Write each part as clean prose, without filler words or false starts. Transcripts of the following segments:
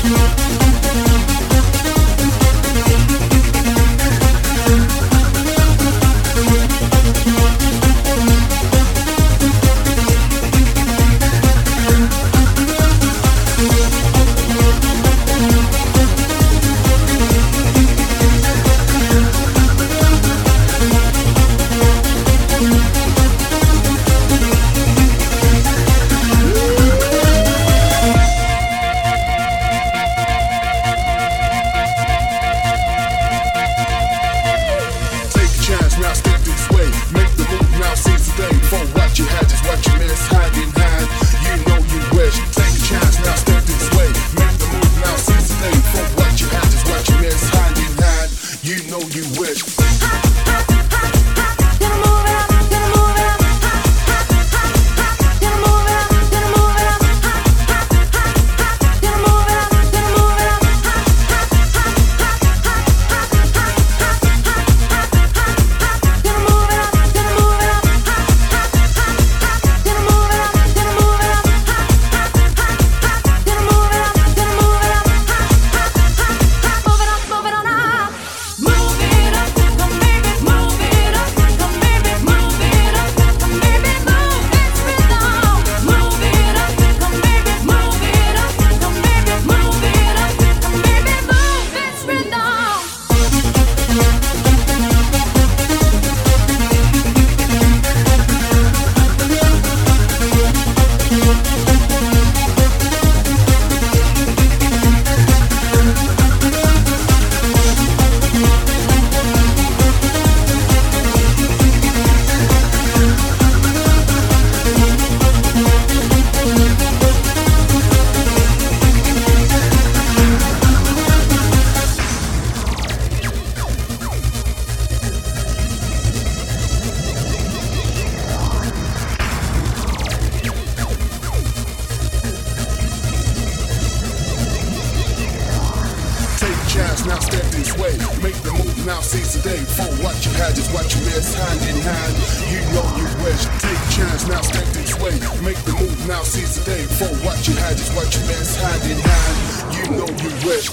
Now step this way, make the move, now seize the day. For what you had is what you miss, hand in hand, you know you wish. Take a chance, now step this way, make the move, now seize the day. For what you had is what you miss, hand in hand, you know you wish.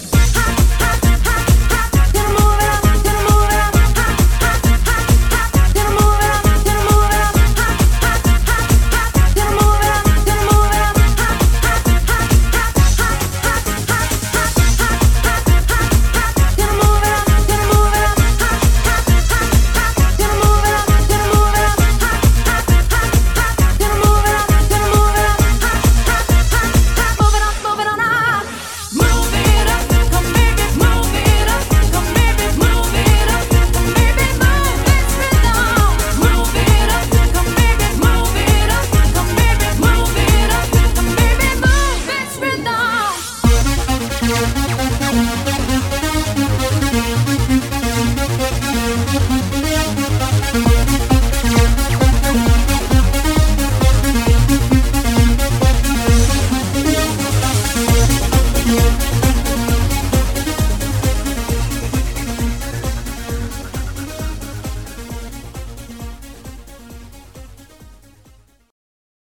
Thank you.